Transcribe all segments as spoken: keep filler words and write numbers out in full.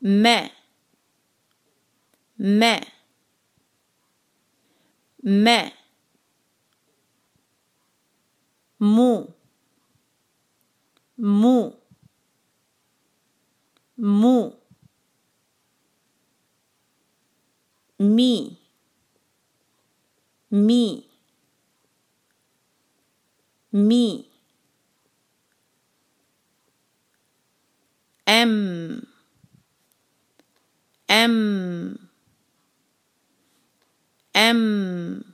ما ما ما مو مو مو مي مي مي ام ام ام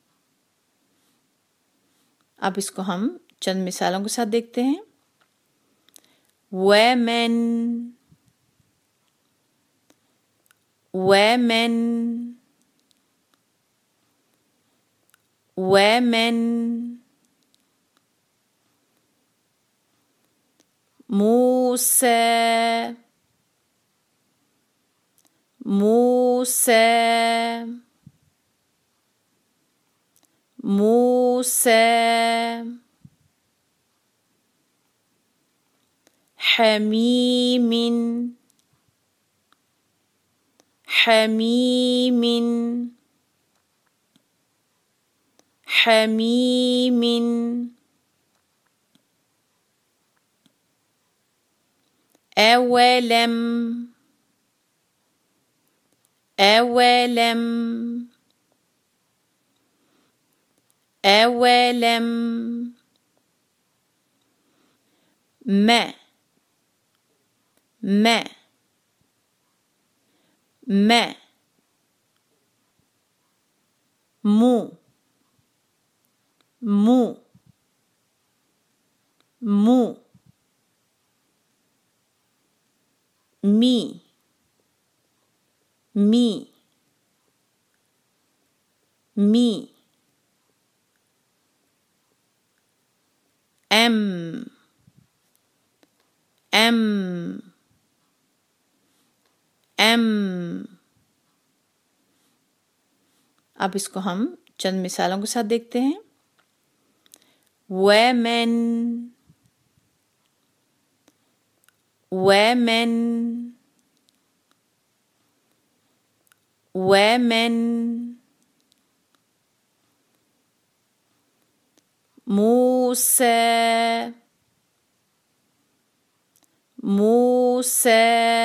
अब इसको हम चंद मिसालों के साथ देखते हैं। women women women موسى موسى موسى حميم حميم حميم أولم أولم أولم ما ما ما مو مو مو مي مي مي أم أم أم अब इसको हम चंद मिसालों के साथ देखते हैं। women women women موسى موسى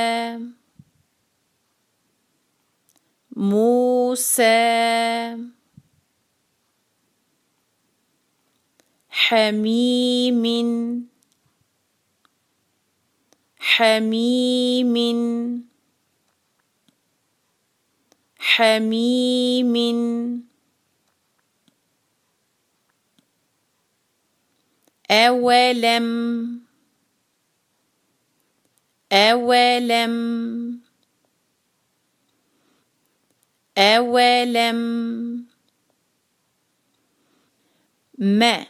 موسى حميم حميم حميم أولم أولم أولم ما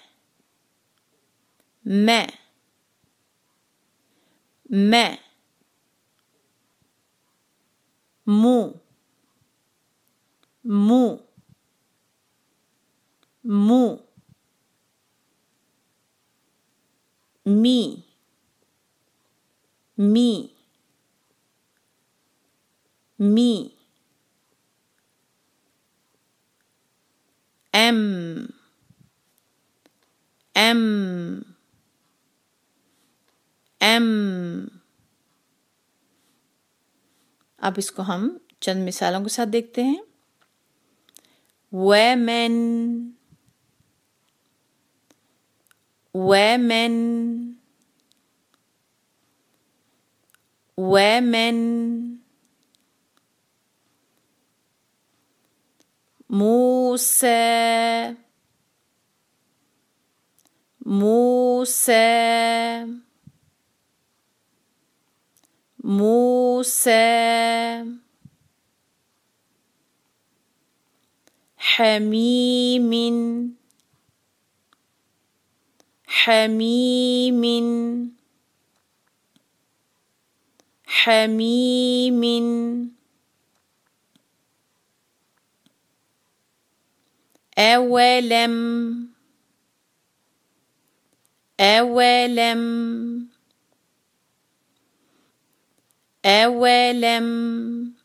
ما ما مو مو مو مي مي مي أم أم أم अब इसको हम चंद मिसालों के साथ देखते हैं। women women women موسى موسى موسى حميم حميم حميم أولم أولم أولم